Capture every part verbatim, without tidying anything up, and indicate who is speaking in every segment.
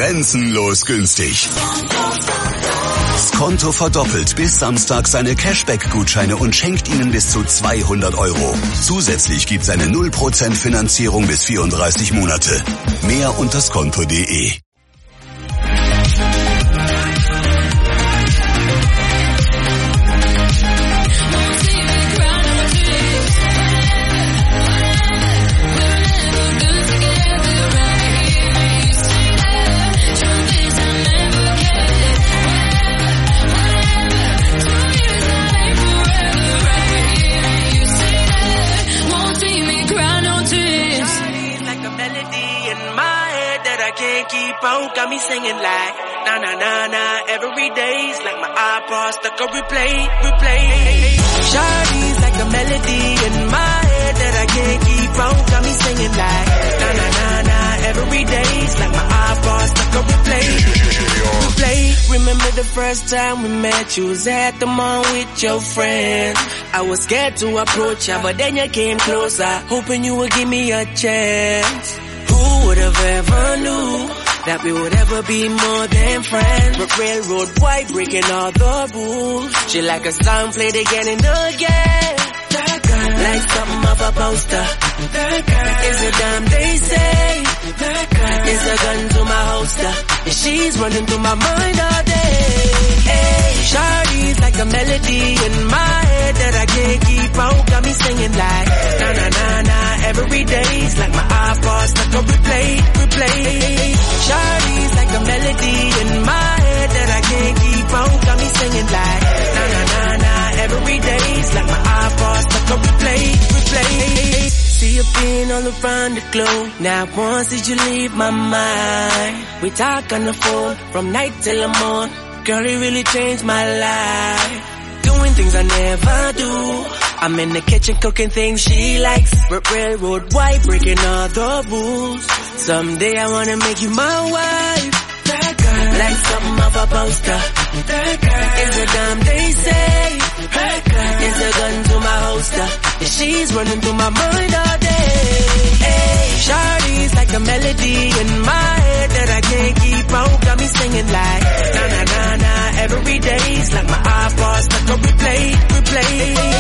Speaker 1: Grenzenlos günstig. Skonto verdoppelt bis Samstag seine Cashback-Gutscheine und schenkt Ihnen bis zu zweihundert Euro. Zusätzlich gibt es eine null Prozent Finanzierung bis vierunddreißig Monate. Mehr unter skonto punkt de.
Speaker 2: Got me singing like na na na na every day's like my iPod stuck on replay, replay. Shawty's like a melody in my head that I can't keep on. Got me singing like na na na na every day's like my iPod stuck on replay, replay. Remember the first time we met? You was at the mall with your friends. I was scared to approach ya, but then you came closer, hoping you would give me a chance. Who would have ever knew that we would ever be more than friends? But railroad white breaking all the rules. She like a song played again and again. That girl, like something off a poster. That girl is a dime they say. That girl is a gun to my holster. And she's running through my mind all day. Hey, Shawty's like a melody in my head that I can't keep on. Got me singing like na na na na every day's like my iPod stuck on replay, replay. Shawty's like a melody in my head that I can't keep on. Got me singing like na na na na every day's like my iPod stuck on replay, replay. See you being all around the globe. Now once did you leave my mind? We talk on the phone from night till the morn. Girl, it really changed my life. Doing things I never do. I'm in the kitchen cooking things she likes. Railroad white breaking all the rules. Someday I wanna make you my wife. That girl, like something off a poster. That girl is a dime they say. That girl is a gun to my holster. And she's running through my mind all day. Hey, Shawty's like a melody in my head that I can't keep on. Got me singing like na na na na every day's like my iPod stuck on replay, replay.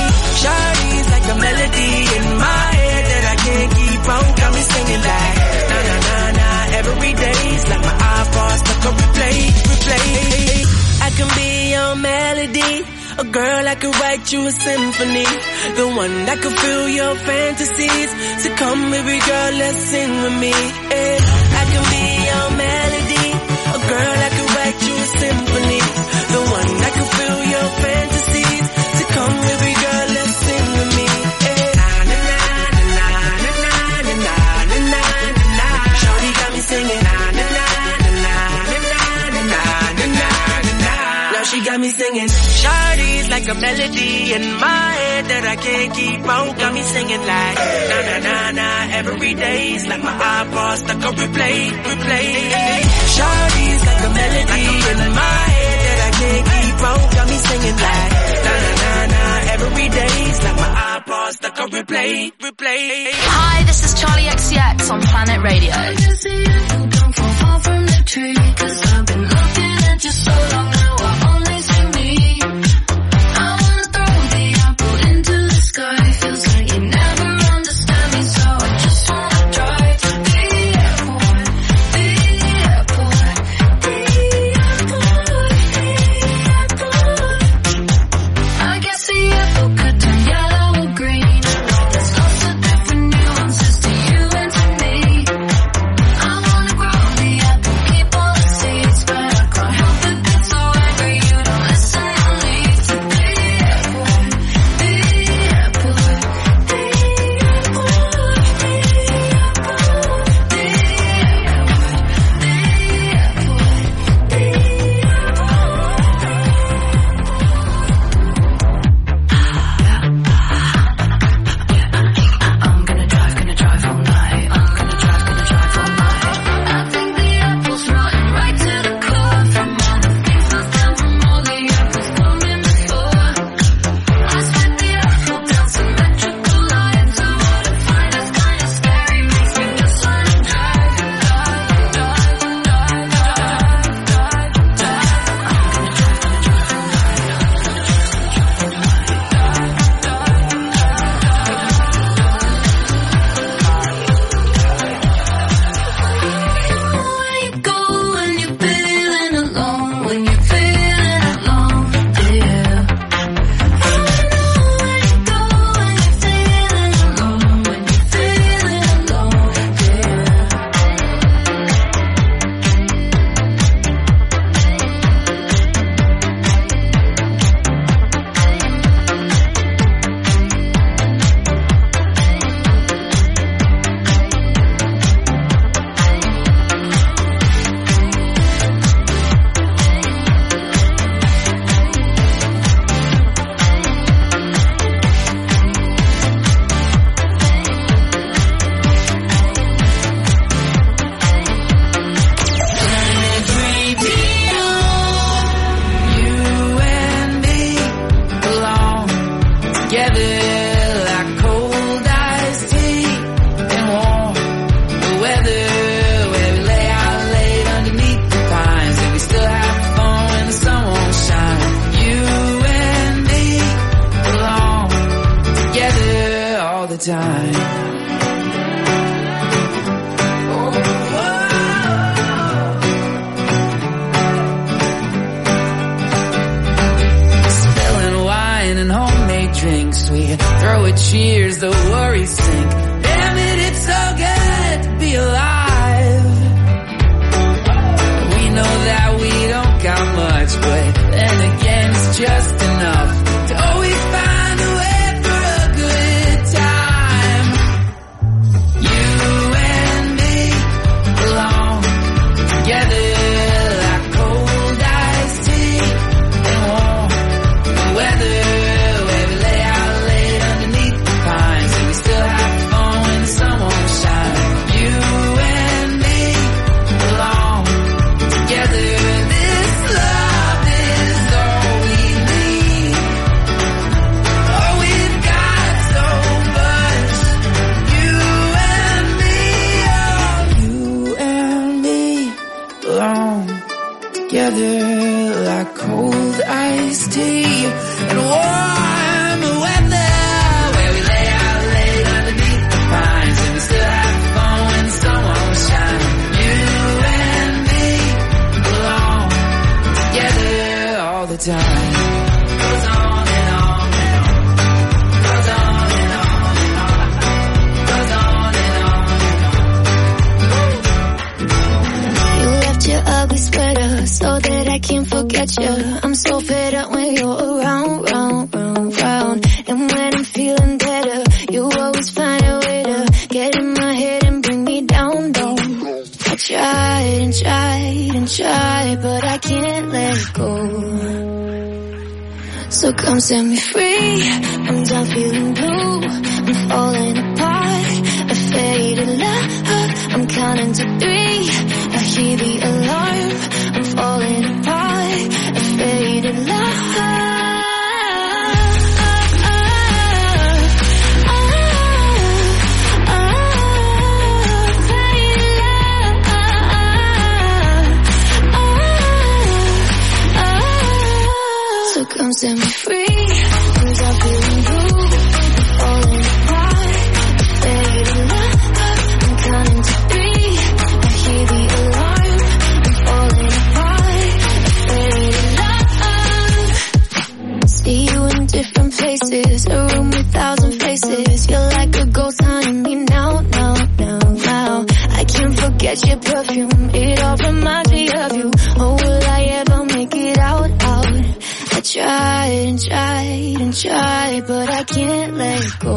Speaker 2: Shawty's like a melody in my head that I can't keep on. Got me singing like na na na na every day's like my iPod stuck on replay, replay. I can be your melody, a girl that could write you a symphony, the one that could fill your fantasies. So come baby girl, let's sing with me. Yeah. I can be your melody, a girl that could write you a symphony, the one that could fill your fantasies. So come baby girl, let's sing with me. Yeah. Na na na na na na na na na na. Shawty got me singing na na na na na na na na na. Now she got me singing. Shawty's like a melody in my head that I can't keep on. Got me singing like na na na na every day's like my iPod stuck on replay, replay. Shawty's like a melody in my head that I can't keep on. Got me singing like na na na na every day's like my iPod stuck on replay, replay.
Speaker 3: Hi, this is Charlie X C X on Planet Radio.
Speaker 4: I can see you don't fall far from the tree, 'cause I've been looking at you so long now I only see me. I wanna throw the apple into the sky. Feels like you never understand me, so I just wanna drive to the airport, the airport, the airport, the airport. I guess the apple could turn yellow or green. There's lots of different nuances to you and to me. I wanna grow
Speaker 2: together like cold iced tea and warm weather, where we lay out late underneath the pines and we still have fun when the sun won't shine. You and me belong together all the time. Goes on and on and on. Goes on and on and on. Goes on and on and on.
Speaker 4: You left your ugly sweater so that I can't forget you. I'm so fed up when you're around, round, round, round. And when I'm feeling better, you always find a way to get in my head and bring me down, down. I tried and tried and tried, but I can't let go. So come set me free. I'm done feeling blue. I'm falling apart. A faded love. I'm counting to three. I hear the alarm. I'm falling apart. A faded love. So come set me free. I'm done feeling blue. I'm falling apart. Faded love. I'm counting to three. I hear the alarm. I'm falling apart. Faded love. See you in different places. A room with thousand faces. You're like a ghost haunting me now, now, now, now. I can't forget your perfume. It all reminds me of you. Oh, will I ever make it out, out? I tried and tried and tried, but I can't let go.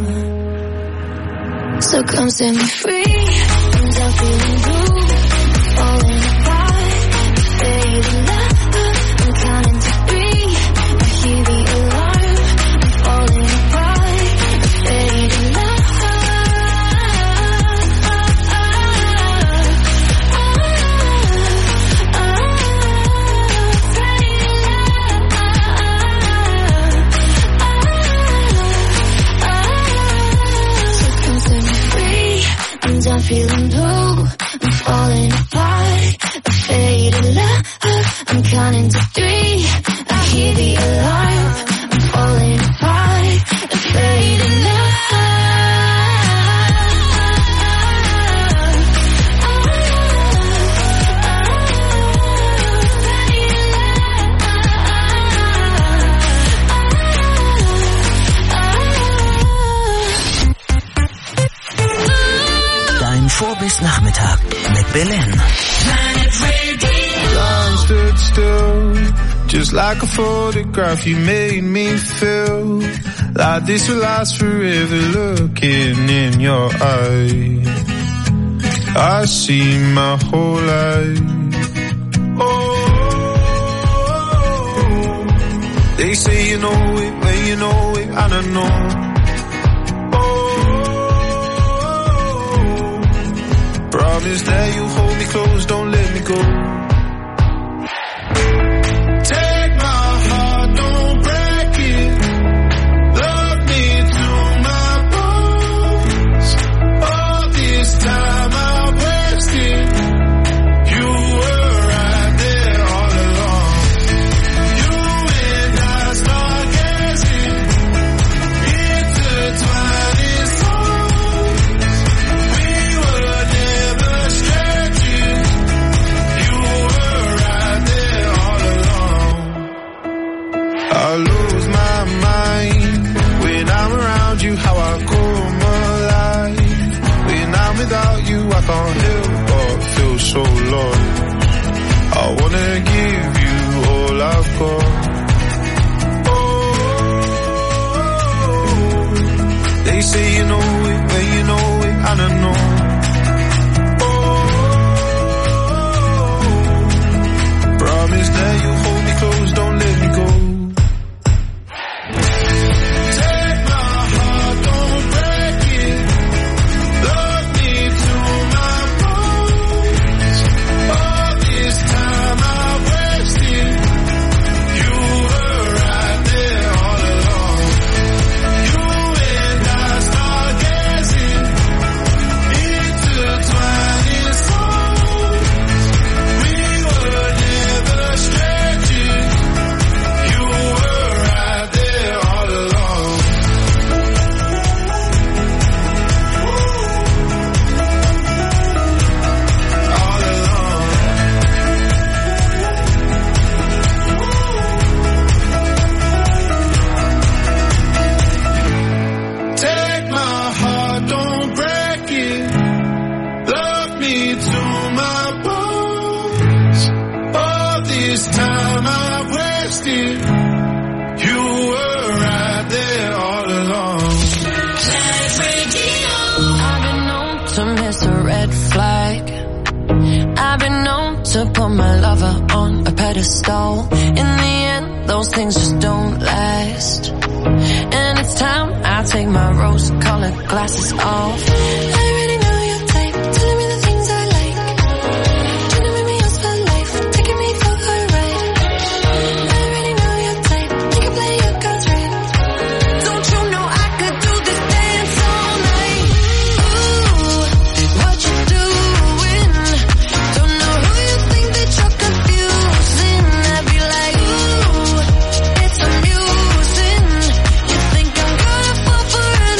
Speaker 4: So come set me free. I'm done feeling blue. Falling apart. Faded love. I'm counting to three. I hear the alarm. I'm falling apart. Faded love. I'm done feeling blue. I'm falling apart. A faded love. I'm counting to three. I hear the alarm. I'm falling apart. A faded love.
Speaker 5: Vor bis Nachmittag mit Belen.
Speaker 6: Time stood still, just like a photograph. You made me feel like this will last forever. Looking in your eyes, I see my whole life. Oh, they say you know it when you know it, I don't know. Promise that you hold me close, don't let me go. Take my heart, don't break it. Love me to my bones. All this time I wasted. You were right there all along. You and I start guessing. Intertwined in songs. We were never strangers. You lost it. You were right there all along.
Speaker 4: I've been known to miss a red flag. I've been known to put my lover on a pedestal. In the end, those things just don't last. And it's time I take my rose-colored glasses off. I already know your type, telling me the things I like. Trying to make me yours for life, taking me for a ride. I already know your type, you can play your cards right. Don't you know I could do this dance all night? Ooh, what you doing? Don't know who you think that you're confusing. I'd be like, ooh, it's amusing. You think I'm gonna fall for an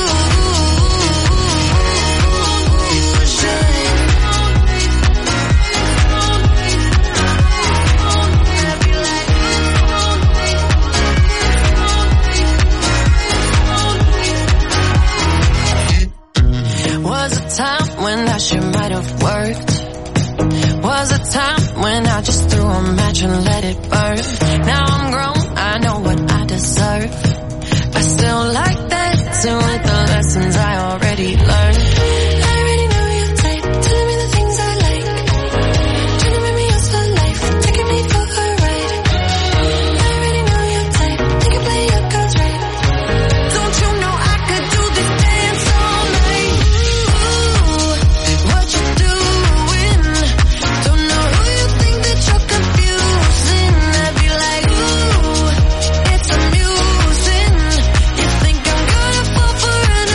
Speaker 4: illusion? Was a time when that shit might have worked. Was a time when I just threw a match and let it burn. Now I'm grown, I know what I deserve. I still like that too, with the lessons I already learned. I already know your type, telling me the things I like. Trying to make me yours for life, taking me for a ride. I already know your type, you can play your cards right. Don't you know I could do this dance all night? Ooh, what you doing? Don't know who you think that you're confusing. I'd be like, ooh, it's amusing. You think I'm gonna fall for an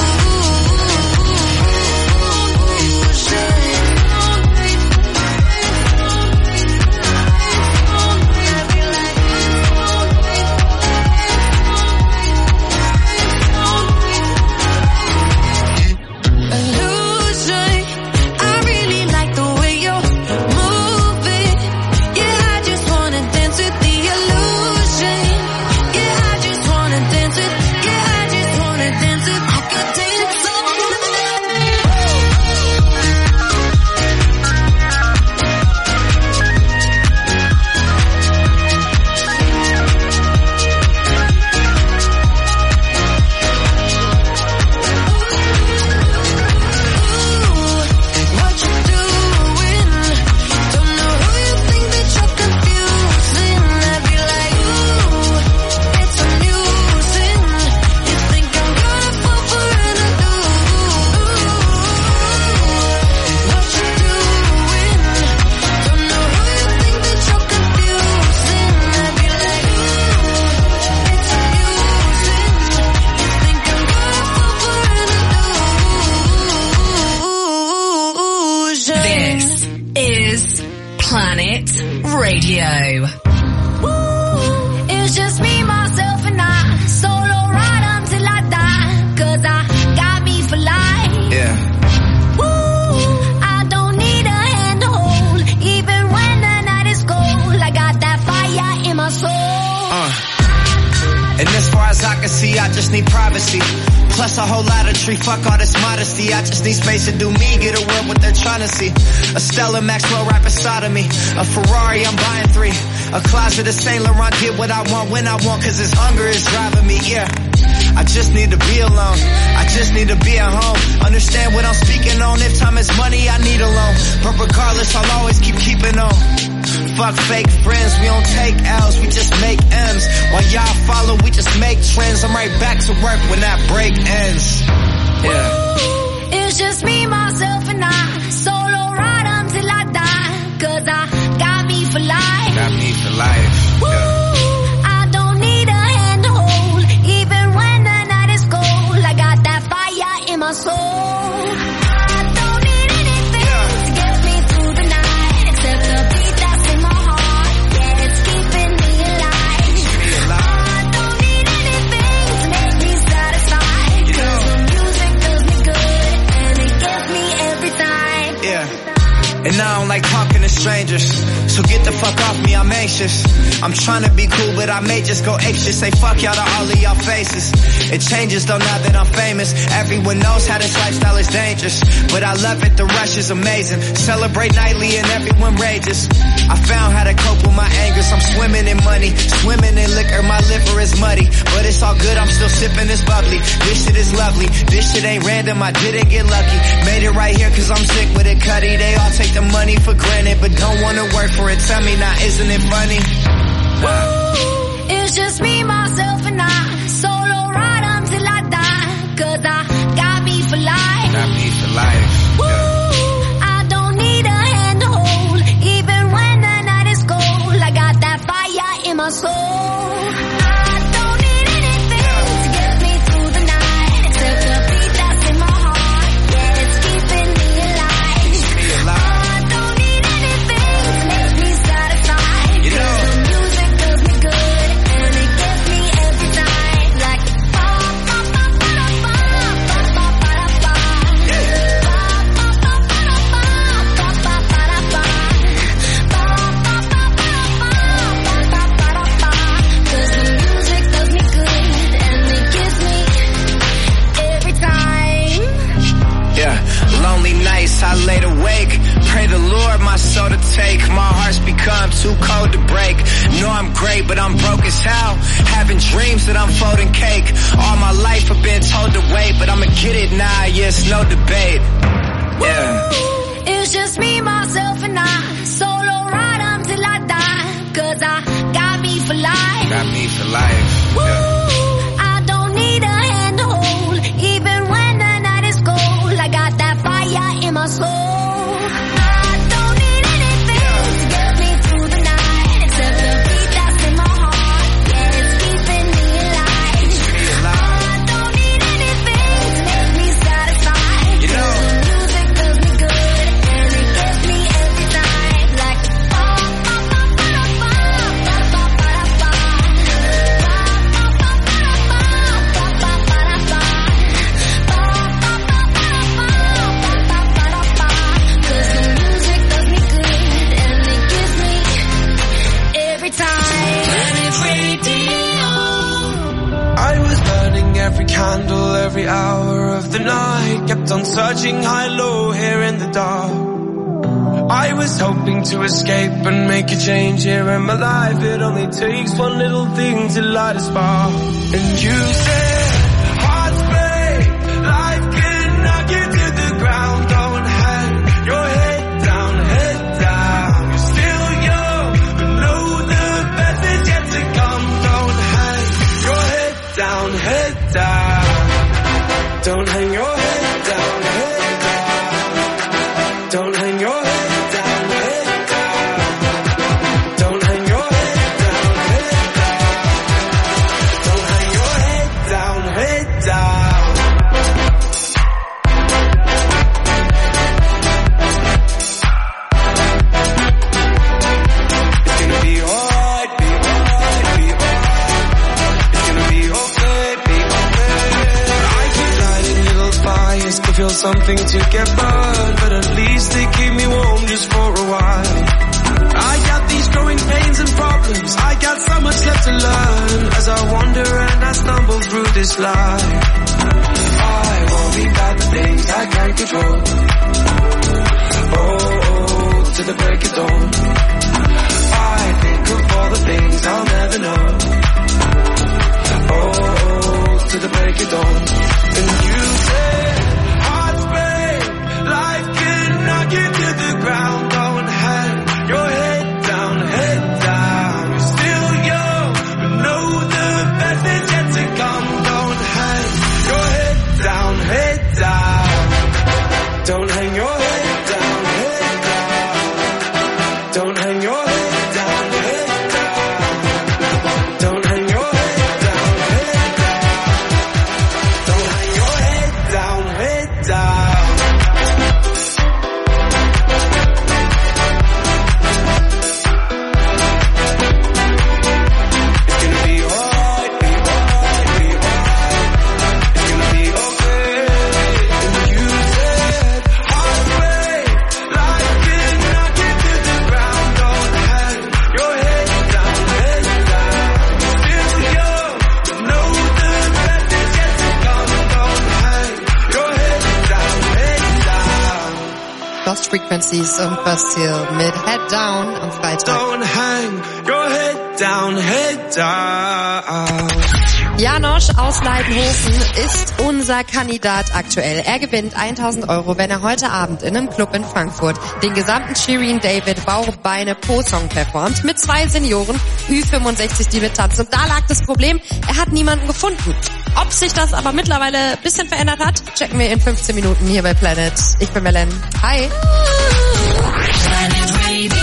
Speaker 4: illusion? I really like the way you're moving. Yeah, I just wanna dance with the illusion. Yeah, I just wanna dance with. Yeah, I just wanna dance with. I could dance all what you doing? Don't know who you think that you're confusing. I'd be like, ooh, it's amusing. You think I'm gonna fall for an illusion? What you doing? Don't know who you think that you're confusing. I'd be like, ooh, it's amusing. You think I'm gonna fall for an illusion?
Speaker 3: This is Planet Radio.
Speaker 4: It's just me, myself, and I. Solo ride until I die. Cause I got me for life.
Speaker 7: Yeah.
Speaker 4: Woo, I don't need a hand to hold. Even when the night is cold, I got that fire in my soul.
Speaker 7: Uh. And as far as I can see, I just need privacy. Plus a whole lot of tree, fuck all this modesty. I just need space to do me, get a world what they're trying to see. A Stella Maxwell right beside of me. A Ferrari, I'm buying three. A closet of Saint Laurent, get what I want when I want, cause this hunger is driving me, yeah. I just need to be alone. I just need to be at home. Understand what I'm speaking on. If time is money, I need a loan. But regardless, I'll always keep keeping on. Fuck fake friends, we don't take L's, we just make M's. While y'all follow, we just make trends. I'm right back to work when that break ends. Yeah.
Speaker 4: It's just me, myself, and I. Solo ride until I die. Cause I got me for life.
Speaker 7: Got me for life. Yeah.
Speaker 4: I don't need a hand to hold. Even when the night is cold, I got that fire in my soul. I don't need anything to get me through the night, except the beat that's in my heart. Yeah, it's keeping me alive. I don't need anything to make me satisfied. Cause the music does me good, and it gets me every time.
Speaker 7: Yeah. And I don't like talking to strangers. dangerous. So get the fuck off me, I'm anxious. I'm trying to be cool, but I may just go apeshit. Say fuck y'all to all of y'all faces. It changes though now that I'm famous. Everyone knows how this lifestyle is dangerous, but I love it, the rush is amazing. Celebrate nightly and everyone rages. I found how to cope with my angers. I'm swimming in money, swimming in liquor. My liver is muddy, but it's all good, I'm still sipping this bubbly. This shit is lovely, this shit ain't random, I didn't get lucky. Made it right here cause I'm sick with it, Cuddy. They all take the money for granted, but don't wanna work for it. Tell me now, isn't it funny?
Speaker 4: Woo, it's just me, myself and I. Solo ride until I die, cause I got me for life.
Speaker 7: Got me for life.
Speaker 4: Woo,
Speaker 7: yeah.
Speaker 4: I don't need a hand to hold, even when the night is cold. I got that fire in my soul. I don't need anything to get me through the night, except the beat that's in my heart. Yeah, it's keeping me alive.
Speaker 7: Keeps me alive.
Speaker 4: I don't need anything to make me satisfied.
Speaker 7: You know.
Speaker 4: The music does me good, and it gets me every time. Like ba ba ba ba ba ba ba ba ba ba.
Speaker 7: Yeah.
Speaker 4: Ba ba ba ba ba ba ba ba ba ba. Ba ba ba ba ba ba ba ba ba ba. 'Cause the music does me good, and it gives me every time.
Speaker 7: Yeah, lonely nights I laid awake. Pray the Lord my soul to take. My heart's become too cold to break. Know I'm great, but I'm broke as hell. Having dreams that I'm folding cake. All my life I've been told to wait, but I'ma get it now, yeah, it's no debate. Yeah.
Speaker 4: It's just me, myself and I. Solo ride until I die, cause I got me for life.
Speaker 7: Got me for life. Yeah.
Speaker 4: Woo, I don't need a hand to hold, even when the night is cold. I got that fire in my soul. I don't need anything to get me through the night, except the beat that's in my heart. Yeah, it's keeping me alive. I don't need anything to make me satisfied.
Speaker 7: You know.
Speaker 4: The music does me good, and it gets me every time. Like ba ba ba ba ba ba ba ba ba ba. Cause the music does me good, and it gives me every time. Planet Radio.
Speaker 2: I was burning every candle, every hour of the night. Kept on searching high, low, here in the dark. I was hoping to escape and make a change here in my life. It only takes one little thing to light a spark. And you said, hearts break, life can knock you to the ground. Don't hang your head down, head down. You're still young, but know the best is yet to come. Don't hang your head down, head down. Don't hang your head down, head down. Don't hang your head down, head down. Don't hang your head down, head down. Don't hang your head down, head down. It's gonna be alright, be alright, be alright. It's gonna be okay, be okay. I keep lighting little fires to feel something to get burned, but at least they keep me warm just for a while. I got these growing pains and problems, I got so much left to learn, as I wander and I stumble through this life. I worry about the things I can't control. Oh, oh, to the break of dawn. I think of all the things I'll never know. Oh, oh, to the break of dawn. And you say, hearts break, life can knock you to the ground. Don't hang your head down, head down. You're still young, but know the best is yet to come. Don't hang your head down, head down. Don't hang your head down, head down. Don't hang your head down, head down. Don't hang your head down, head down. Don't hang your head
Speaker 8: Pixies und Bastille mit Head Down am Freitag.
Speaker 2: Don't hang your head down, head down.
Speaker 8: Janosch aus Leidenhofen ist unser Kandidat aktuell. Er gewinnt tausend Euro, wenn er heute Abend in einem Club in Frankfurt den gesamten Shirin David Bauchbeine Po-Song performt mit zwei Senioren Ü fünfundsechzig, die mittanzen. Und da lag das Problem, er hat niemanden gefunden. Ob sich das aber mittlerweile ein bisschen verändert hat, checken wir in fünfzehn Minuten hier bei Planet. Ich bin Belen. Hi.
Speaker 3: Planet Radio.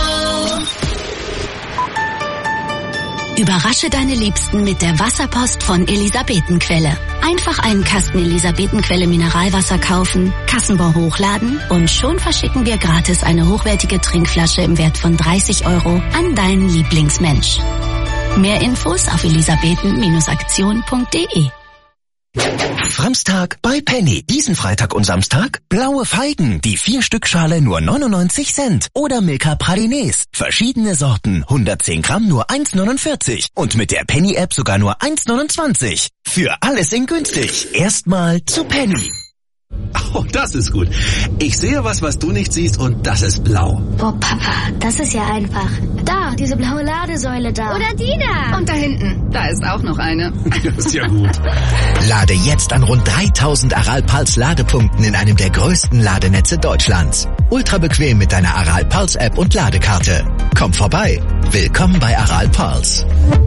Speaker 9: Überrasche deine Liebsten mit der Wasserpost von Elisabetenquelle. Einfach einen Kasten Elisabetenquelle Mineralwasser kaufen, Kassenbon hochladen und schon verschicken wir gratis eine hochwertige Trinkflasche im Wert von dreißig Euro an deinen Lieblingsmensch. Mehr Infos auf elisabethen Aktion punkt de.
Speaker 5: Samstag bei Penny. Diesen Freitag und Samstag blaue Feigen, die vier Stück Schale nur neunundneunzig Cent. Oder Milka Pralines, verschiedene Sorten, hundertzehn Gramm nur eins neunundvierzig. Und mit der Penny-App sogar nur eins neunundzwanzig. Für alles in günstig. Erstmal zu Penny.
Speaker 10: Oh, das ist gut. Ich sehe was, was du nicht siehst, und das ist blau.
Speaker 11: Boah, Papa, das ist ja einfach. Da, diese blaue Ladesäule da. Oder die da.
Speaker 12: Und da hinten, da ist auch noch eine.
Speaker 10: Das ist ja gut.
Speaker 5: Lade jetzt an rund dreitausend Aral Pulse Ladepunkten in einem der größten Ladenetze Deutschlands. Ultra bequem mit deiner Aral Pulse App und Ladekarte. Komm vorbei. Willkommen bei Aral Pulse.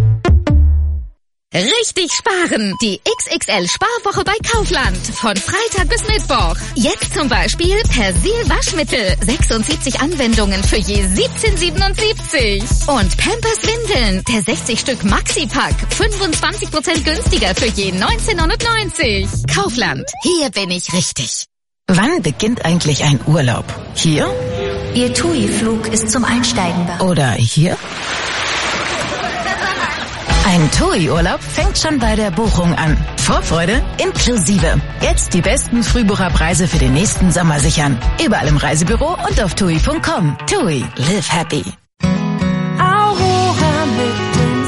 Speaker 13: Richtig sparen! Die X X L-Sparwoche bei Kaufland. Von Freitag bis Mittwoch. Jetzt zum Beispiel Persil Waschmittel. sechsundsiebzig Anwendungen für je siebzehn siebenundsiebzig. Und Pampers Windeln. Der sechzig Stück Maxi-Pack. fünfundzwanzig Prozent günstiger für je neunzehn neunundneunzig. Kaufland. Hier bin ich richtig.
Speaker 14: Wann beginnt eigentlich ein Urlaub? Hier?
Speaker 11: Ihr TUI-Flug ist zum Einsteigen bereit.
Speaker 14: Oder hier? Ein TUI-Urlaub fängt schon bei der Buchung an. Vorfreude inklusive. Jetzt die besten Frühbucherpreise für den nächsten Sommer sichern. Überall im Reisebüro und auf tui punkt com. TUI, live happy.
Speaker 4: Aurora mit dem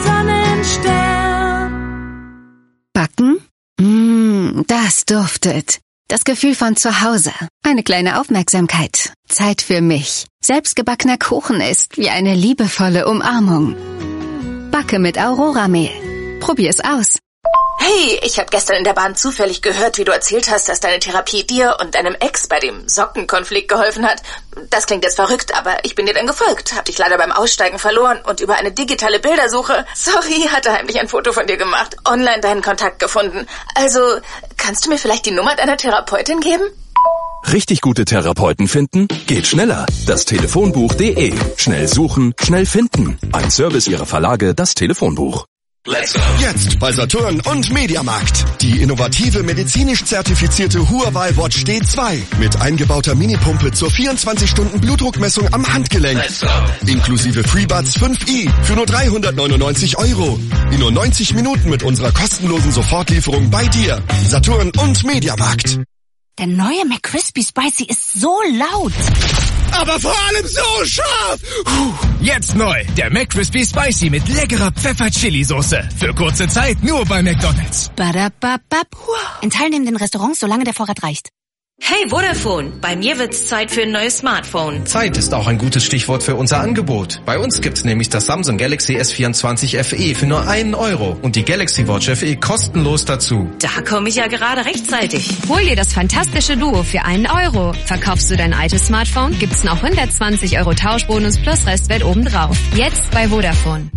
Speaker 4: Sonnenstern.
Speaker 15: Backen? Mmh, das duftet. Das Gefühl von zu Hause. Eine kleine Aufmerksamkeit. Zeit für mich. Selbstgebackener Kuchen ist wie eine liebevolle Umarmung. Backe mit Aurora-Mehl. Probier's aus.
Speaker 16: Hey, ich habe gestern in der Bahn zufällig gehört, wie du erzählt hast, dass deine Therapie dir und deinem Ex bei dem Sockenkonflikt geholfen hat. Das klingt jetzt verrückt, aber ich bin dir dann gefolgt, hab dich leider beim Aussteigen verloren und über eine digitale Bildersuche, sorry, hatte heimlich ein Foto von dir gemacht, online deinen Kontakt gefunden. Also, kannst du mir vielleicht die Nummer deiner Therapeutin geben?
Speaker 17: Richtig gute Therapeuten finden? Geht schneller. Das Telefonbuch punkt de. Schnell suchen, schnell finden. Ein Service Ihrer Verlage, das Telefonbuch.
Speaker 18: Let's go. Jetzt bei Saturn und Mediamarkt. Die innovative medizinisch zertifizierte Huawei Watch D zwei mit eingebauter Minipumpe zur vierundzwanzig Stunden Blutdruckmessung am Handgelenk. Let's go. Inklusive FreeBuds fünf i für nur dreihundertneunundneunzig Euro. In nur neunzig Minuten mit unserer kostenlosen Sofortlieferung bei dir. Saturn und Mediamarkt.
Speaker 19: Der neue McCrispy Spicy ist so laut.
Speaker 20: Aber vor allem so scharf. Puh. Jetzt neu, der McCrispy Spicy mit leckerer Pfeffer-Chili-Soße. Für kurze Zeit nur bei McDonald's.
Speaker 19: Badababab. In teilnehmenden Restaurants, solange der Vorrat reicht.
Speaker 21: Hey Vodafone, bei mir wird's Zeit für ein neues Smartphone.
Speaker 22: Zeit ist auch ein gutes Stichwort für unser Angebot. Bei uns gibt's nämlich das Samsung Galaxy S vierundzwanzig F E für nur einen Euro und die Galaxy Watch F E kostenlos dazu.
Speaker 21: Da komme ich ja gerade rechtzeitig.
Speaker 23: Hol dir das fantastische Duo für einen Euro. Verkaufst du dein altes Smartphone, gibt's noch hundertzwanzig Euro Tauschbonus plus Restwert obendrauf. Jetzt bei Vodafone.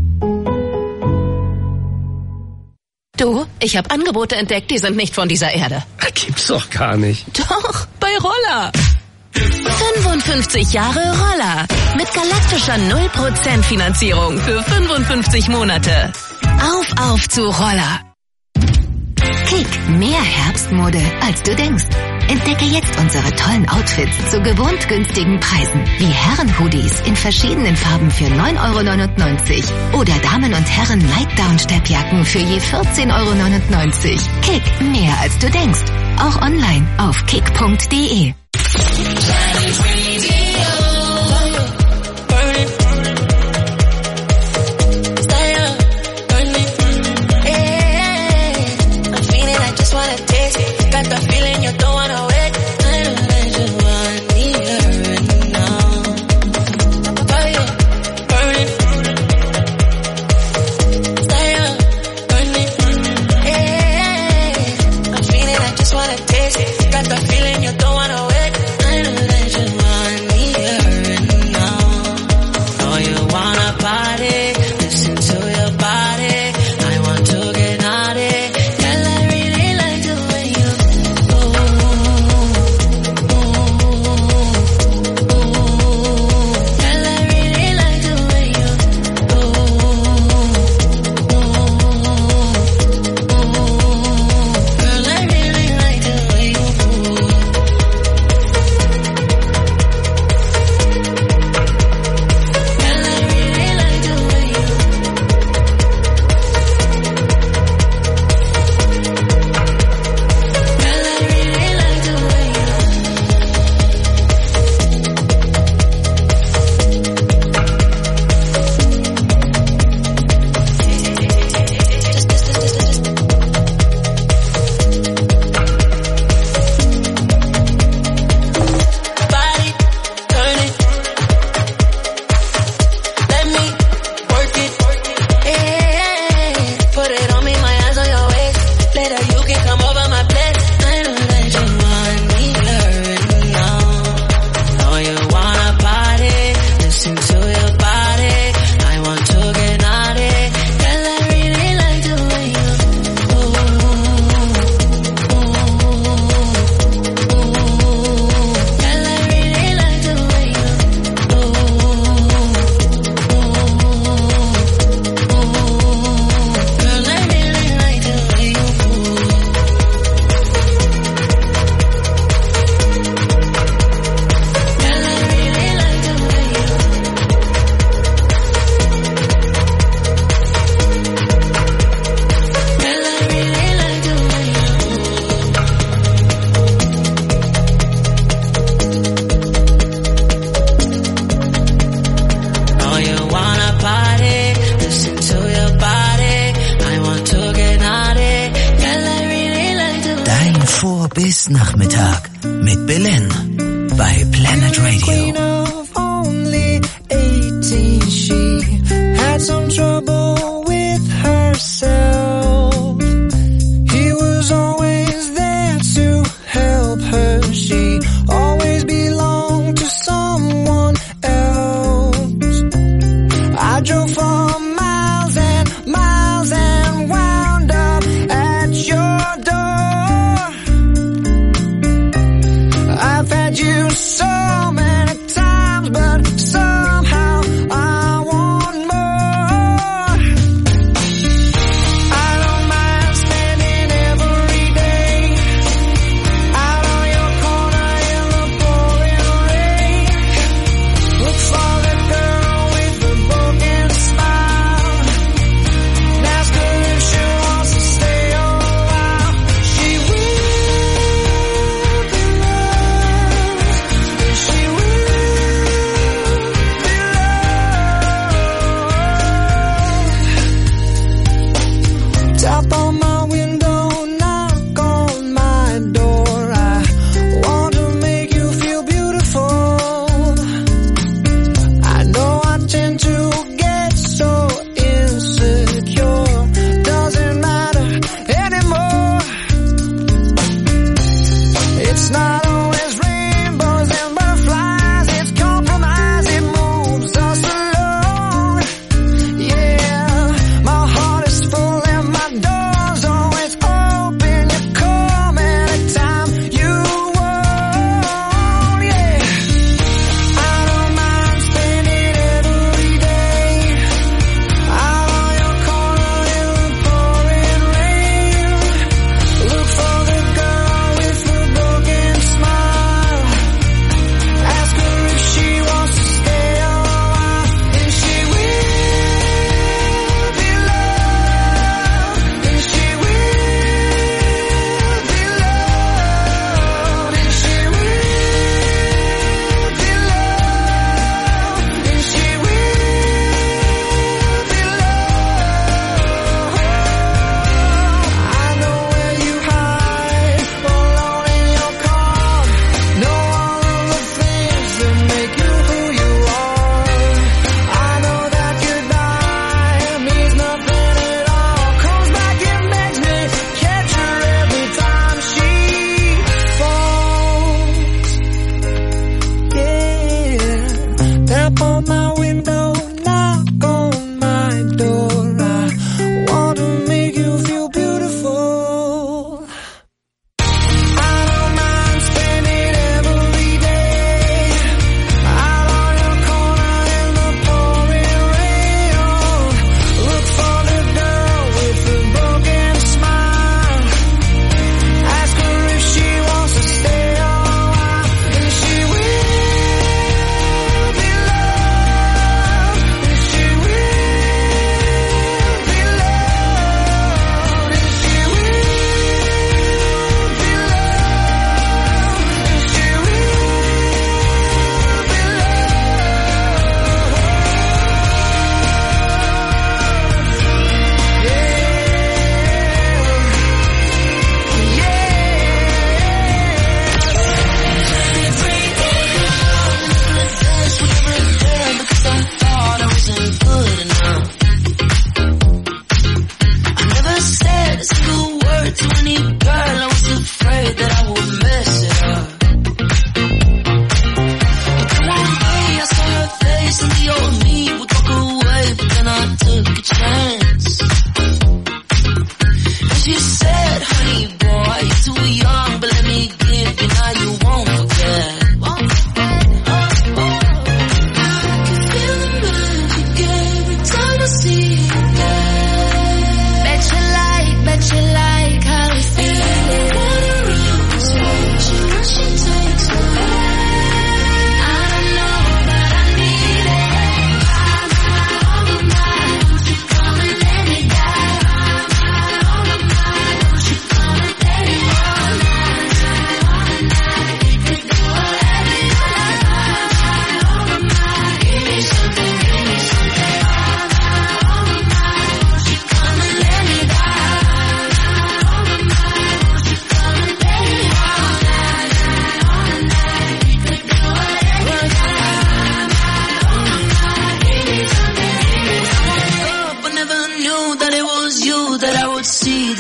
Speaker 24: Du, ich habe Angebote entdeckt, die sind nicht von dieser Erde.
Speaker 20: Gibt's doch gar nicht.
Speaker 24: Doch, bei Roller. fünfundfünfzig Jahre Roller. Mit galaktischer null Prozent Finanzierung für fünfundfünfzig Monate. Auf, auf zu Roller.
Speaker 9: Kick, mehr Herbstmode, als du denkst. Entdecke jetzt unsere tollen Outfits zu gewohnt günstigen Preisen. Wie Herren-Hoodies in verschiedenen Farben für neun Euro neunundneunzig. Oder Damen- und Herren-Nightdown-Steppjacken für je vierzehn Euro neunundneunzig. Kick, mehr als du denkst. Auch online auf kick punkt de.
Speaker 4: Got the feeling you don't wanna wait. I just wanna need her and now.
Speaker 1: bis Nachmittag mit Belen bei Planet Radio.
Speaker 2: He was always there to help her. She always belonged to someone else. I drove for miles and miles and wound up at your door. I've had you so many times.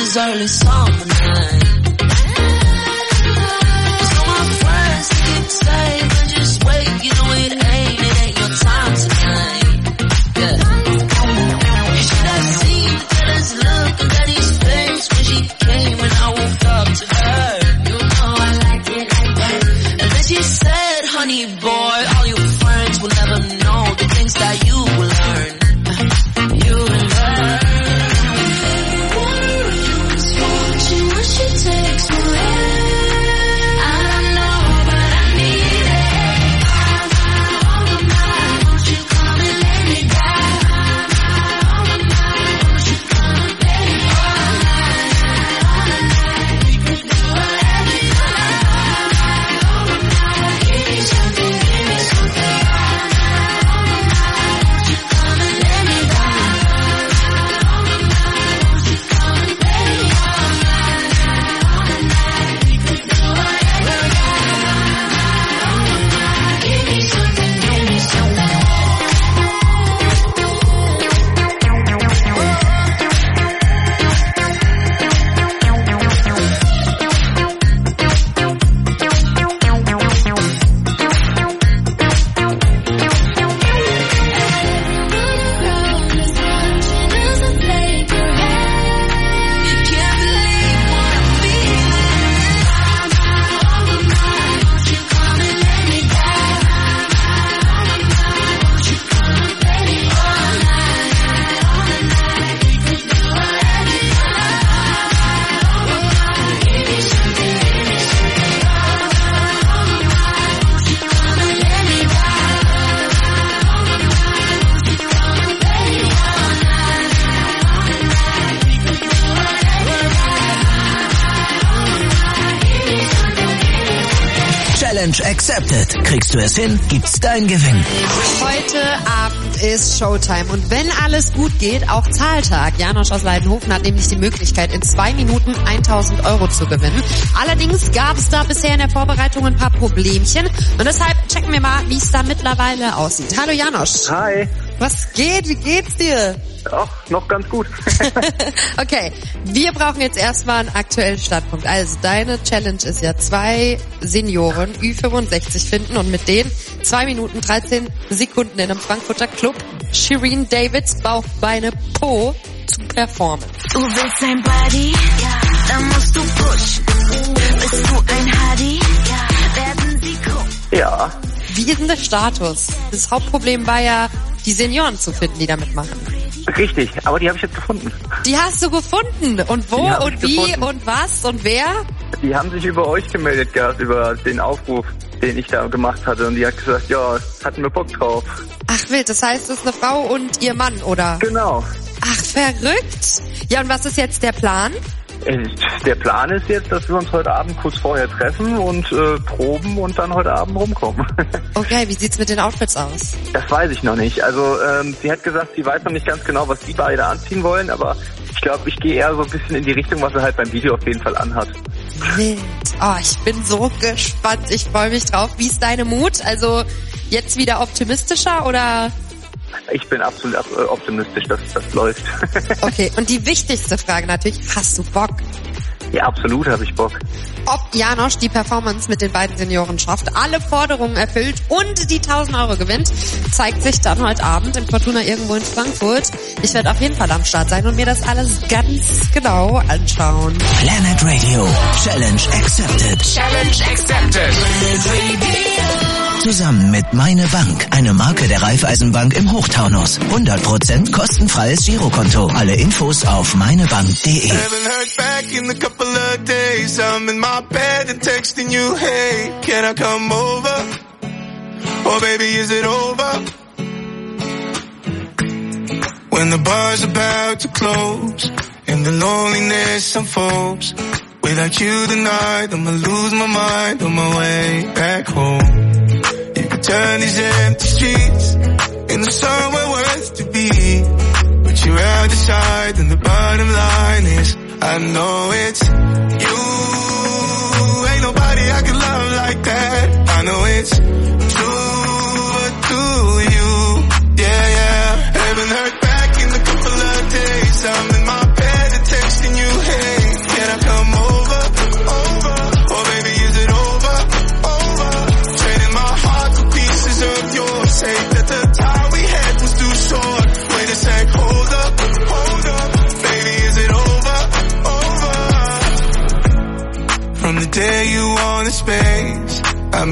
Speaker 4: was early summer night. So my friends keep saying, but just wait, you know it ain't, it ain't your time tonight. Yeah. You should have seen the jealous look on Daddy's face when she came and I walked up to her. You know I like it like that. And then she said, honey boy, all your friends will never know the things that you will learn. You will learn. She takes me where I don't know, but I need it. Oh my, won't you come and let me die? Oh my, won't you come and let me all night, all night. We could do whatever you like. Oh my, give me something, give me something. All night, all night, won't you come and let me die? Oh my, won't you come and let me all night?
Speaker 1: Challenge accepted. Kriegst du es hin, gibt's dein Gewinn.
Speaker 3: Heute Abend ist Showtime und wenn alles gut geht, auch Zahltag. Janosch aus Leidenhofen hat nämlich die Möglichkeit, in zwei Minuten tausend Euro zu gewinnen. Allerdings gab es da bisher in der Vorbereitung ein paar Problemchen und deshalb checken wir mal, wie es da mittlerweile aussieht. Hallo Janosch.
Speaker 6: Hi.
Speaker 3: Was geht? Wie geht's dir?
Speaker 6: Ach, noch ganz gut.
Speaker 3: Okay, wir brauchen jetzt erstmal einen aktuellen Startpunkt. Also deine Challenge ist ja zwei Senioren Ü fünfundsechzig finden und mit denen zwei Minuten dreizehn Sekunden in einem Frankfurter Club Shireen Davids Bauch, Beine, Po zu performen.
Speaker 4: Du willst ein Buddy? Ja. Dann musst du pushen. Bist du ein Huddy? Ja. Werden sie gucken?
Speaker 6: Ja.
Speaker 3: Wie ist denn der Status? Das Hauptproblem war ja, die Senioren zu finden, die da mitmachen.
Speaker 6: Richtig, aber die habe ich jetzt gefunden.
Speaker 3: Die hast du gefunden? Und wo und wie gefunden. Und was und wer?
Speaker 6: Die haben sich über euch gemeldet gehabt, über den Aufruf, den ich da gemacht hatte. Und die hat gesagt, ja, hatten wir Bock drauf.
Speaker 3: Ach wild, das heißt, es ist eine Frau und ihr Mann, oder?
Speaker 6: Genau.
Speaker 3: Ach, verrückt. Ja, und was ist jetzt der Plan?
Speaker 6: Der Plan ist jetzt, dass wir uns heute Abend kurz vorher treffen und äh, proben und dann heute Abend rumkommen.
Speaker 3: Okay, wie sieht's mit den Outfits aus?
Speaker 6: Das weiß ich noch nicht. Also ähm, sie hat gesagt, sie weiß noch nicht ganz genau, was die beide anziehen wollen, aber ich glaube, ich gehe eher so ein bisschen in die Richtung, was sie halt beim Video auf jeden Fall anhat.
Speaker 3: Wild. Oh, ich bin so gespannt. Ich freue mich drauf. Wie ist deine Mut? Also jetzt wieder optimistischer oder...
Speaker 6: Ich bin absolut optimistisch, dass das läuft.
Speaker 3: Okay, und die wichtigste Frage natürlich, hast du Bock?
Speaker 6: Ja, absolut habe ich Bock.
Speaker 3: Ob Janosch die Performance mit den beiden Senioren schafft, alle Forderungen erfüllt und die tausend Euro gewinnt, zeigt sich dann heute Abend im Fortuna irgendwo in Frankfurt. Ich werde auf jeden Fall am Start sein und mir das alles ganz genau anschauen.
Speaker 1: Planet Radio. Challenge accepted.
Speaker 20: Challenge accepted.
Speaker 1: Zusammen mit Meine Bank, eine Marke der Raiffeisenbank im Hochtaunus. hundert Prozent kostenfreies Girokonto. Alle Infos auf meinebank punkt de.
Speaker 2: I'm in my bed and texting you, hey, can I come over? Oh baby, is it over? When the bar's about to close and the loneliness unfolds, without you tonight, I'ma lose my mind on my way back home. You could turn these empty streets into somewhere worth to be, but you're out decide and the bottom line is, I know it's you. Ain't nobody I can love like that. I know it's true, but do you? Yeah, yeah. Haven't heard back in a couple of days. I'm in my bed and texting you, hey,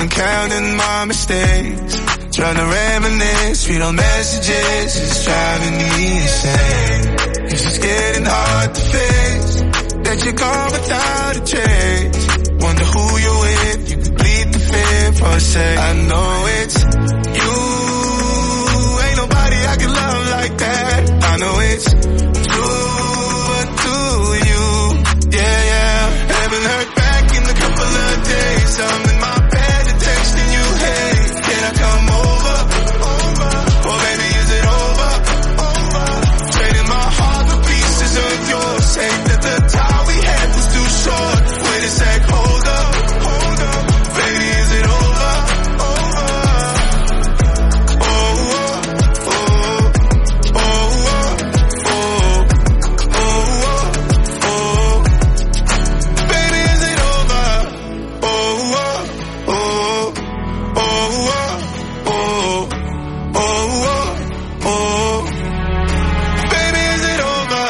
Speaker 2: been counting my mistakes, trying to reminisce, read all messages, it's driving me insane. It's just getting hard to face that you're gone without a trace. Wonder who you're with, you could bleed the fear for a sec. I know it's you, ain't nobody I can love like that. I know it's true, but do you? Yeah, yeah. Haven't heard back in a couple of days. I'm in my bed and texting you, hey, can I come over? Over. Or maybe is it over? Over. Trading my heart for pieces of yours. Say that the time we had was too short. Wait a sec, hold up, hold up. Baby, is it over? Over. Oh, oh, oh, oh, oh, oh, oh, oh. Baby, is it over? Oh, oh, oh, oh, oh, oh, oh, oh. Baby, is it over?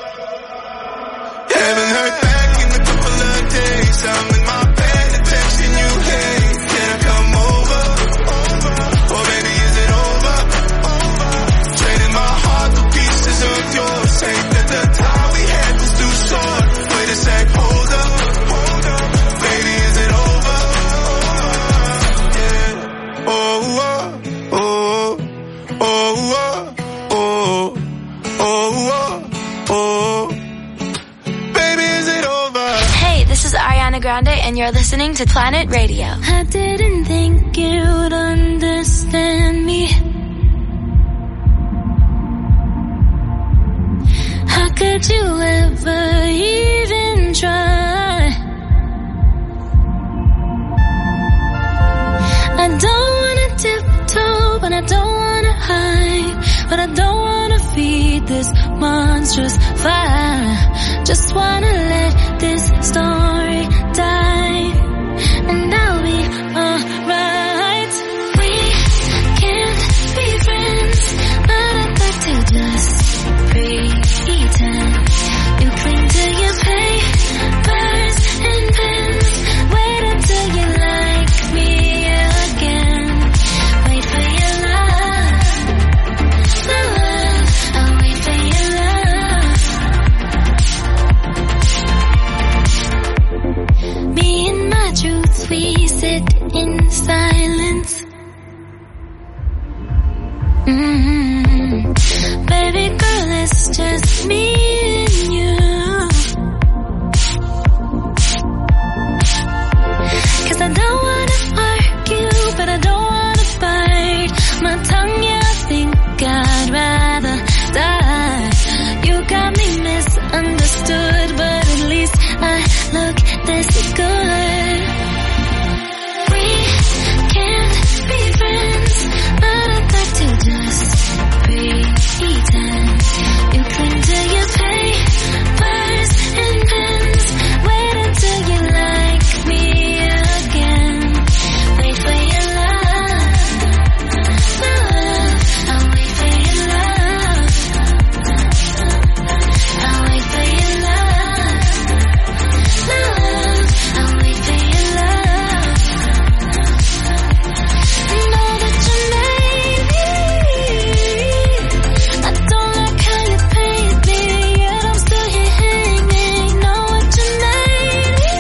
Speaker 2: Haven't heard back in a couple of days. I'm in my bed and texting you, hey, can I come over? Over. Or maybe is it over? Over. Trading my heart for pieces of yours. Say that the time we had was too short. Wait a sec, hold up, hold up. Baby, is it over? Yeah. Oh, oh, oh, oh, oh, oh, oh, oh. Baby, is it over?
Speaker 11: Hey, this is Ariana Grande, and you're listening to Planet Radio. I didn't think you'd understand me. How could you ever even try? I don't wanna tiptoe, but I don't wanna hide. But I don't wanna feed this monstrous fire. Just wanna let this story die, and I'll be alright. We can't be friends, but I'd like to just pretend. You cling to your papers and pens. Wait until you like me again. Wait for your love, my love. I'll wait for your love. Me and my truth, we sit in silence. Mm-hmm. Baby girl, it's just me and you. 'Cause I don't wanna argue, but I don't wanna fight. My tongue, yeah, I think I'd rather die. You got me misunderstood, but at least I look this good. We can't be friends, but I'd like to just pretend. You cling to your papers and pens. Wait until you like me again. Wait for your love, my love. I'll wait for your love. I'll wait for your love, my love. I'll wait for your love. Know that you made me. I don't like how you paint me, yet I'm still here hanging. Know what you made me.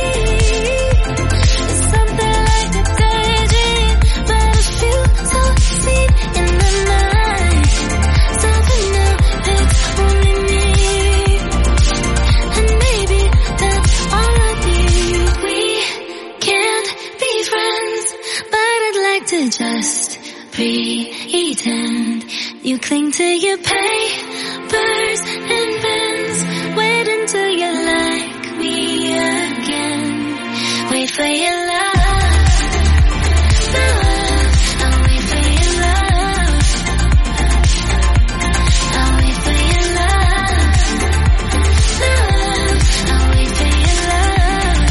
Speaker 11: It's something like a daydream, but it feels so sweet in the night. Something new, it's only me, and maybe that's all I need. We can't be friends, but I'd like to just pretend. You cling to your papers and pens. Wait until you like me again. Wait for your love, my love. I'll wait for your love. I'll wait for your love, my love. I'll wait for your love.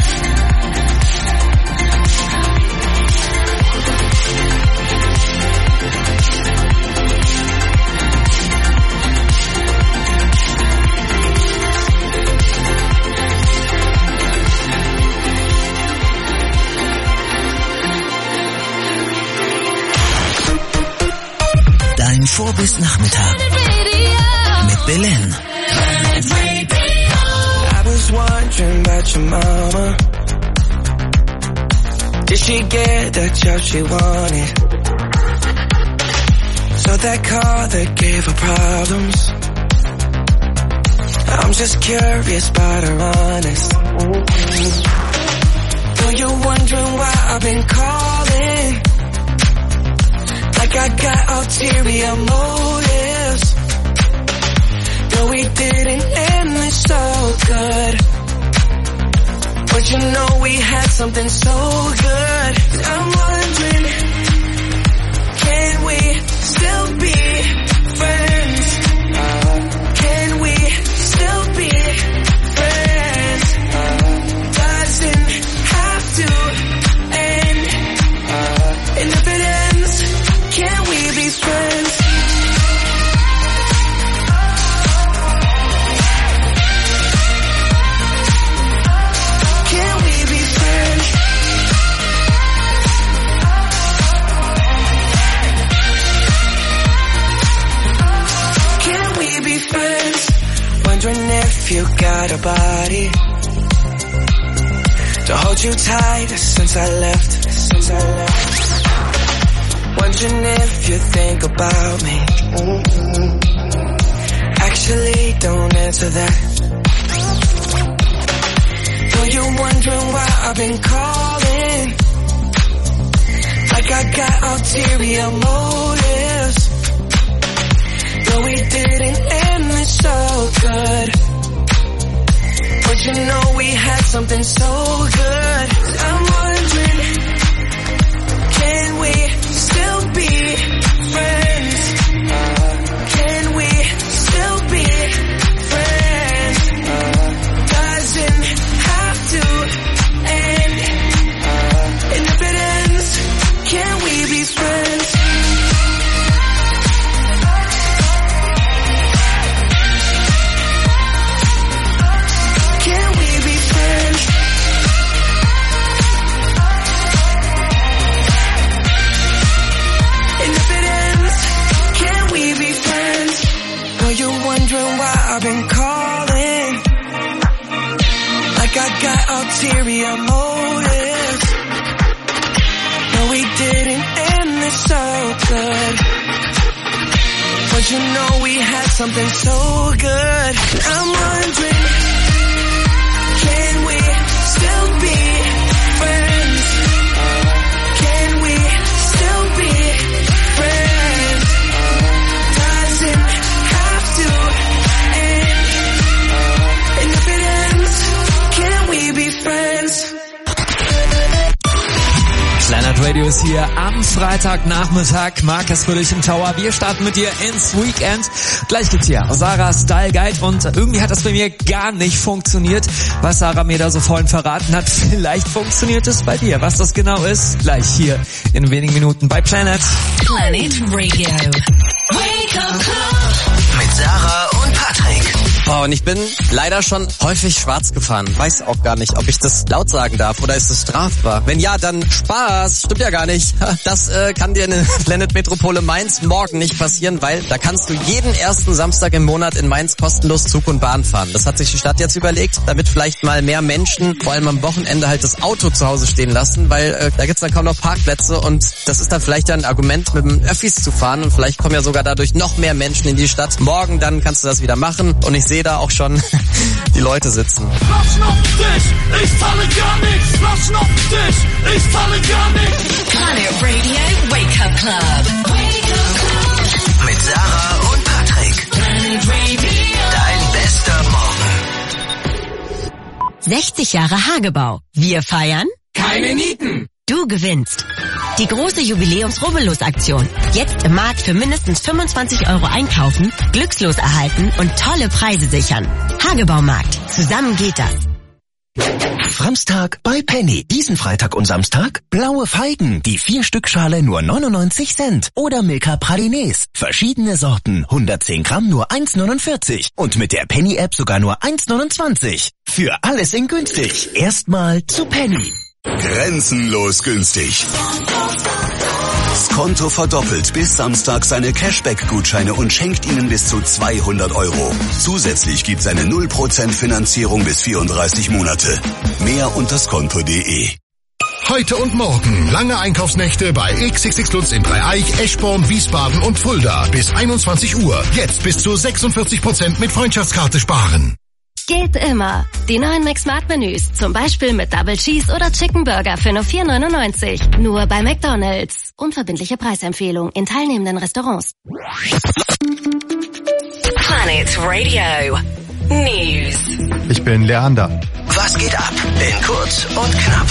Speaker 1: bis Nachmittag mit Belen.
Speaker 2: I was wondering about your mama. Did she get the job she wanted? So that car that gave her problems. I'm just curious about her honest. Though you're wondering why I've been calling, like I got ulterior motives. No, we didn't end this so good, but you know we had something so good. I'm wondering, can we still be friends? Can we still be friends? Doesn't have to end, and if it ends, can we be friends? Wondering if you got a body to hold you tight since I left, since I left. Wondering if you think about me. Actually, don't answer that. Though you're wondering why I've been calling, like I got ulterior motives. Though we didn't end this so good, but you know we had something so good. I'm wondering, can we still be friends? Can we still be friends? Doesn't have to end, and if it ends, can we be friends? Wondering why I've been calling, like I got ulterior motives. No, we didn't end this so good, but you know we had something so good. I'm wondering, can we still be friends? Can we still be friends? Doesn't have to end, and if it ends, can we be friends?
Speaker 7: Planet Radio ist hier am Freitagnachmittag. Markus für dich im Tower. Wir starten mit dir ins Weekend. Gleich gibt's hier Sarah Style Guide und irgendwie hat das bei mir gar nicht funktioniert, was Sarah mir da so vorhin verraten hat. Vielleicht funktioniert es bei dir. Was das genau ist, gleich hier in wenigen Minuten bei Planet.
Speaker 24: Planet Radio. Wake up Club.
Speaker 1: Mit Sarah und Patrick.
Speaker 8: Oh, und ich bin leider schon häufig schwarz gefahren. Weiß auch gar nicht, ob ich das laut sagen darf oder ist es strafbar. Wenn ja, dann Spaß. Stimmt ja gar nicht. Das äh, kann dir in der Planet Metropole Mainz morgen nicht passieren, weil da kannst du jeden ersten Samstag im Monat in Mainz kostenlos Zug und Bahn fahren. Das hat sich die Stadt jetzt überlegt, damit vielleicht mal mehr Menschen, vor allem am Wochenende, halt das Auto zu Hause stehen lassen, weil äh, da gibt's dann kaum noch Parkplätze und das ist dann vielleicht ein Argument, mit dem Öffis zu fahren und vielleicht kommen ja sogar dadurch noch mehr Menschen in die Stadt. Morgen dann kannst du das wieder machen und ich sehe da auch schon die Leute sitzen.
Speaker 10: Was noch dich? Ich zahle gar nichts. Was noch dich? Ich zahle gar nichts.
Speaker 24: Planet Radio Wake Up Club. Wake Up Club.
Speaker 1: Mit Sarah und Patrick.
Speaker 24: Planet Radio.
Speaker 1: Dein bester Morgen.
Speaker 24: sechzig Jahre Hagebau. Wir feiern?
Speaker 10: Keine Nieten.
Speaker 24: Du gewinnst. Die große Jubiläums-Rubbellos-Aktion. Jetzt im Markt für mindestens fünfundzwanzig Euro einkaufen, Glückslos erhalten und tolle Preise sichern. Hagebaumarkt. Zusammen geht das.
Speaker 5: Samstag bei Penny. Diesen Freitag und Samstag blaue Feigen, die vier Stück Schale nur neunundneunzig Cent. Oder Milka Pralines. Verschiedene Sorten, hundertzehn Gramm nur eins neunundvierzig. Und mit der Penny-App sogar nur eins neunundzwanzig. Für alles in günstig. Erstmal zu Penny.
Speaker 18: Grenzenlos günstig.
Speaker 12: das Konto verdoppelt bis Samstag seine Cashback-Gutscheine und schenkt Ihnen bis zu zweihundert Euro. Zusätzlich gibt's eine null Prozent Finanzierung bis vierunddreißig Monate. Mehr unter skonto punkt de.
Speaker 13: Heute und morgen lange Einkaufsnächte bei X X X Lutz in Dreieich, Eschborn, Wiesbaden und Fulda bis einundzwanzig Uhr. Jetzt bis zu sechsundvierzig Prozent mit Freundschaftskarte sparen.
Speaker 11: Geht immer. Die neuen McSmart-Menüs, zum Beispiel mit Double Cheese oder Chicken Burger für nur vier neunundneunzig. Nur bei McDonald's. Unverbindliche Preisempfehlung in teilnehmenden Restaurants.
Speaker 21: Planet Radio News.
Speaker 14: Ich bin Leander.
Speaker 1: Was geht ab? In kurz und knapp.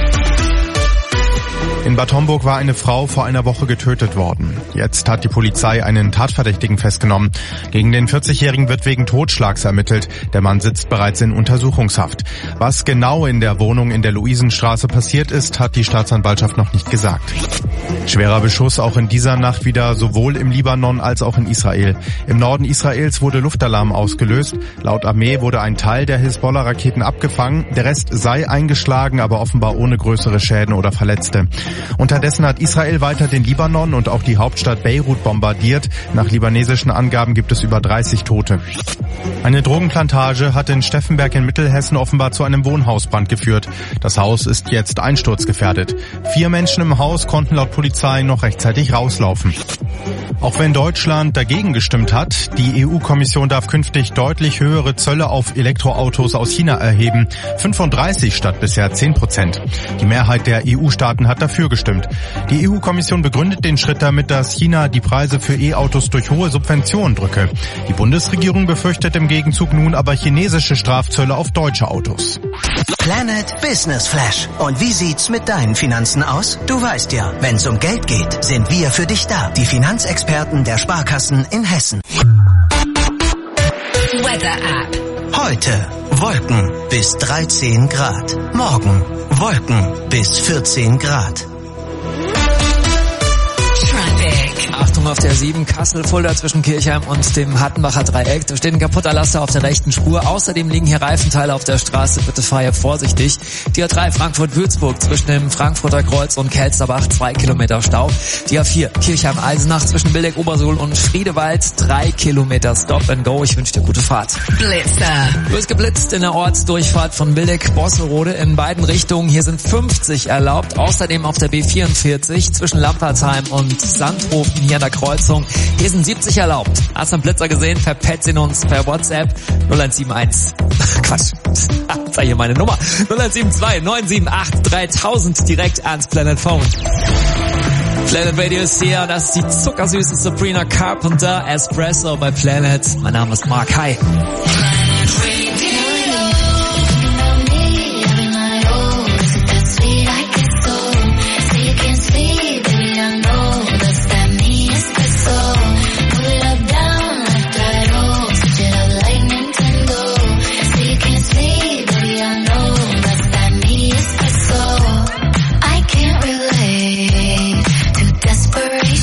Speaker 14: In Bad Homburg war eine Frau vor einer Woche getötet worden. Jetzt hat die Polizei einen Tatverdächtigen festgenommen. Gegen den vierzigjährigen wird wegen Totschlags ermittelt. Der Mann sitzt bereits in Untersuchungshaft. Was genau in der Wohnung in der Luisenstraße passiert ist, hat die Staatsanwaltschaft noch nicht gesagt. Schwerer Beschuss auch in dieser Nacht wieder, sowohl im Libanon als auch in Israel. Im Norden Israels wurde Luftalarm ausgelöst. Laut Armee wurde ein Teil der Hisbollah-Raketen abgefangen. Der Rest sei eingeschlagen, aber offenbar ohne größere Schäden oder Verletzte. Unterdessen hat Israel weiter den Libanon und auch die Hauptstadt Beirut bombardiert. Nach libanesischen Angaben gibt es über dreißig Tote. Eine Drogenplantage hat in Steffenberg in Mittelhessen offenbar zu einem Wohnhausbrand geführt. Das Haus ist jetzt einsturzgefährdet. Vier Menschen im Haus konnten laut Polizei noch rechtzeitig rauslaufen. Auch wenn Deutschland dagegen gestimmt hat, die E U-Kommission darf künftig deutlich höhere Zölle auf Elektroautos aus China erheben. fünfunddreißig statt bisher zehn Prozent. Die Mehrheit der E U-Staaten hat dafür gestimmt. Die E U-Kommission begründet den Schritt damit, dass China die Preise für E-Autos durch hohe Subventionen drücke. Die Bundesregierung befürchtet im Gegenzug nun aber chinesische Strafzölle auf deutsche Autos.
Speaker 1: Planet Business Flash. Und wie sieht's mit deinen Finanzen aus? Du weißt ja, wenn's um Geld geht, sind wir für dich da. Die Finanzexperten der Sparkassen in Hessen.
Speaker 21: Weather App.
Speaker 1: Heute Wolken bis dreizehn Grad. Morgen Wolken bis vierzehn Grad.
Speaker 7: Achtung auf der sieben, Kassel-Fulda zwischen Kirchheim und dem Hattenbacher Dreieck. Da steht ein kaputter Laster auf der rechten Spur. Außerdem liegen hier Reifenteile auf der Straße. Bitte fahr hier vorsichtig. Die A drei Frankfurt-Würzburg zwischen dem Frankfurter Kreuz und Kelsterbach, zwei Kilometer Stau. Die A vier Kirchheim-Eisenach zwischen Bildeck-Obersuhl und Friedewald, drei Kilometer Stop and Go. Ich wünsche dir gute Fahrt.
Speaker 21: Blitzer.
Speaker 7: Du bist geblitzt in der Ortsdurchfahrt von Bildeck-Bosserode in beiden Richtungen. Hier sind fünfzig erlaubt. Außerdem auf der B vierundvierzig zwischen Lampertsheim und Sandhofen hier an der Kreuzung. Hier sind siebzig erlaubt. Hast du einen Blitzer gesehen? Verpetzt ihn uns per WhatsApp null eins sieben eins. Quatsch. Zeig hier meine Nummer. null eins sieben zwei neun sieben acht dreitausend direkt ans Planet Phone. Planet Radio ist hier. Das ist die zuckersüße Sabrina Carpenter Espresso bei Planet. Mein Name ist Mark. Hi.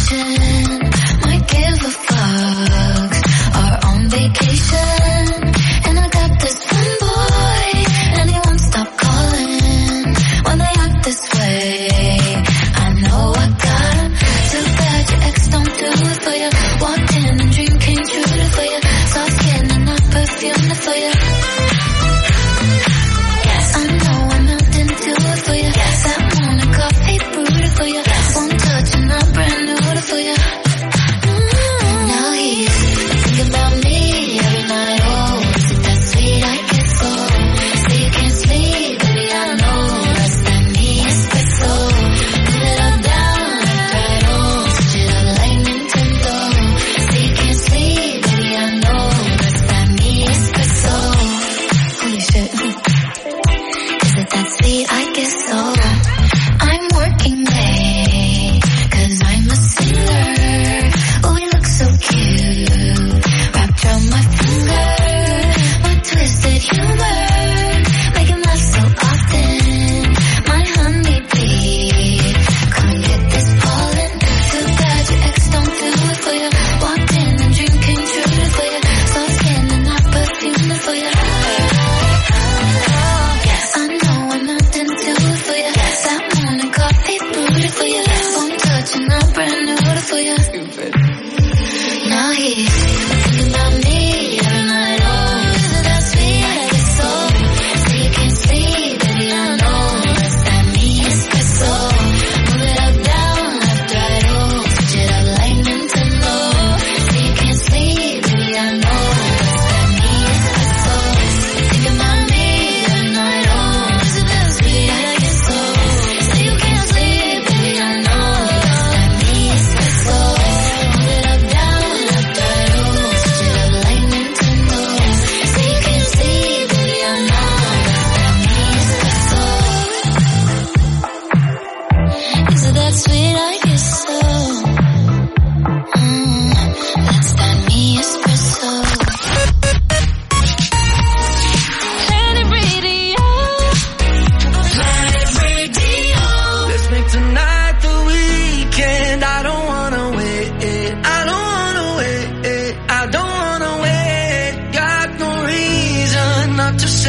Speaker 11: Might give a fuck. Are on vacation.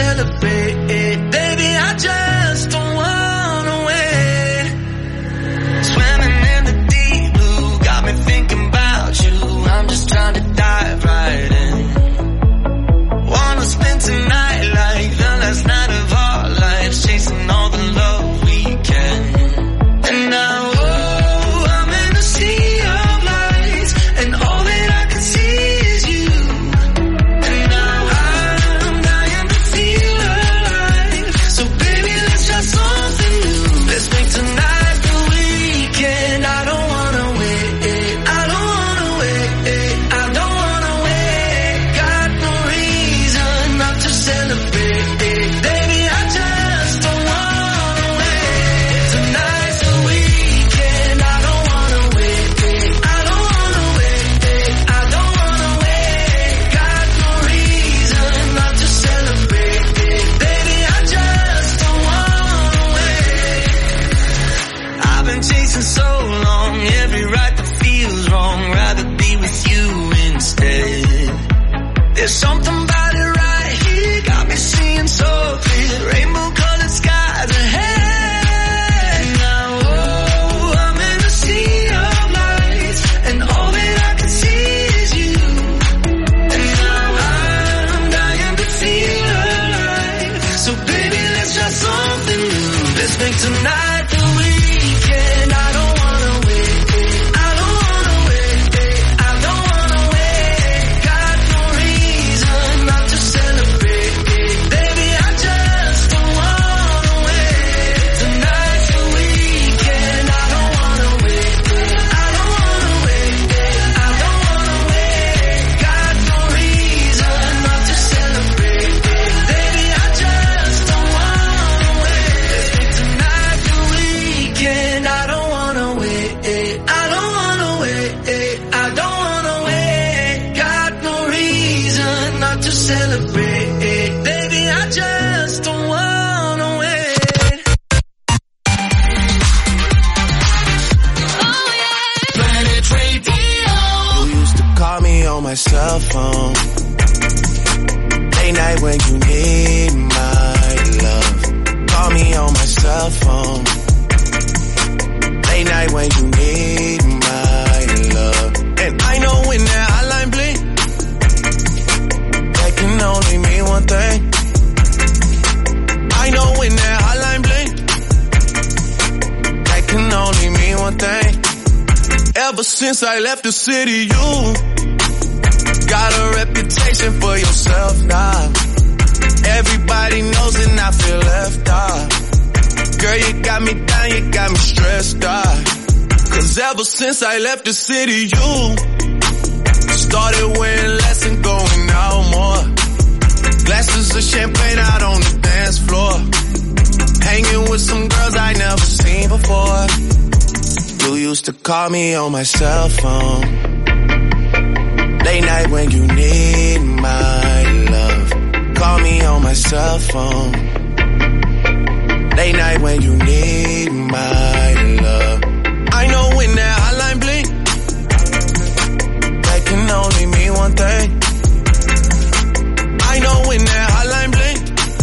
Speaker 2: celebrate. Baby, I just don't wanna wait. Swimming in the deep blue, got me thinking about you. I'm just trying to dive right in. Wanna spend tonight like the last night of our lives, chasing all the love we can. And now, oh, I'm in a sea of lights, and all that I can see is you. And now I'm dying to feel alive. So baby, let's try something new. Let's make tonight the weekend. I don't wanna wait. I don't wanna wait. I don't wanna wait. Got no reason not to celebrate. Baby, I just don't wanna wait. Tonight's the weekend. I don't wanna wait. I don't wanna wait. I don't wanna wait. Got no reason not to celebrate. Baby, I just don't wanna wait. I've been chasing so long, every right that feels wrong. Rather be with you instead. There's something about it right here, got me seeing so clear. Rainbow colored skies ahead. Now, oh, I'm in a sea of lights, and all that I can see is you. And now I'm dying to feel alive. So baby, let's try something new. Let's make tonight the weekend. I don't wanna wait. I don't wanna wait. I don't wanna wait. Got no reason not to celebrate. Baby, I just don't wanna wait. Tonight's the weekend. I don't wanna wait. I don't wanna wait. I don't wanna wait. Got no reason not to celebrate. Baby, I just don't wanna wait. Tonight the weekend. I don't wanna wait. I don't wanna wait. I don't wanna wait. Got no reason not to celebrate. Baby, I just don't wanna wait. Planet Radio.
Speaker 15: You used to call me on my cell phone. Late night when you need my love. Call me on my cell phone. Late night when you need my love. And I know when that hotline blink, that can only mean one thing. I know when that hotline blink, that can only mean one thing. Ever since I left the city, you got a reputation for yourself now. Everybody knows and I feel left out. Girl, you got me down, you got me stressed out. Cause ever since I left the city, you started wearing less and going out more. Glasses of champagne out on the dance floor. Hanging with some girls I never seen before. You used to call me on my cell phone. Late night when you need my love. Call me on my cell phone. Late night when you need my love. I know when that hotline blink, that can only mean one thing. I know when that hotline blink,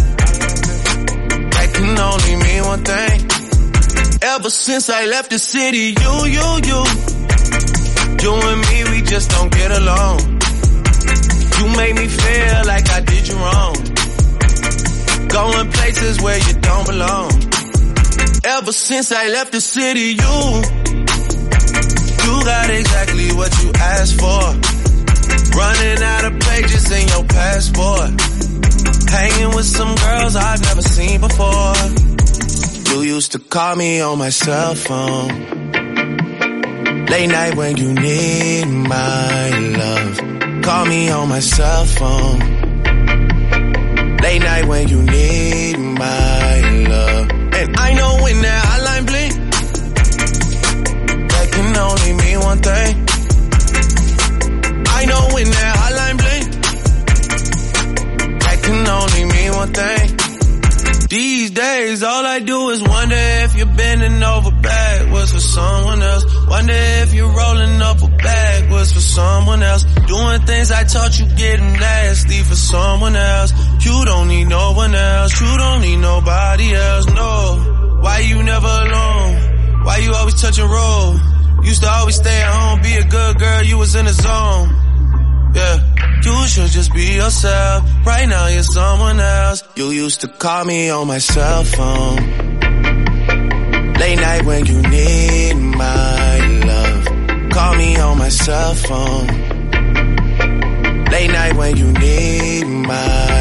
Speaker 15: that can only mean one thing. Ever since I left the city, you, you, you, you and me, we just don't get along. You made me feel like I did you wrong. Going places where you don't belong. Ever since I left the city, you, you got exactly what you asked for. Running out of pages in your passport. Hanging with some girls I've never seen before. You used to call me on my cell phone. Late night when you need my love. Call me on my cell phone. Late night when you need my love. And I know when that hotline blink, that can only mean one thing. I know when that hotline blink, that can only mean one thing. These days, all I do is wonder if you're bending over backwards for someone else. Wonder if you're rolling up a backwards for someone else. Doing things I taught you getting nasty for someone else. You don't need no one else. You don't need nobody else, no. Why you never alone? Why you always touch and roll? Used to always stay at home, be a good girl, you was in the zone. Yeah, you should just be yourself. Right now you're someone else. You used to call me on my cell phone. Late night when you need my love. Call me on my cell phone. Late night when you need my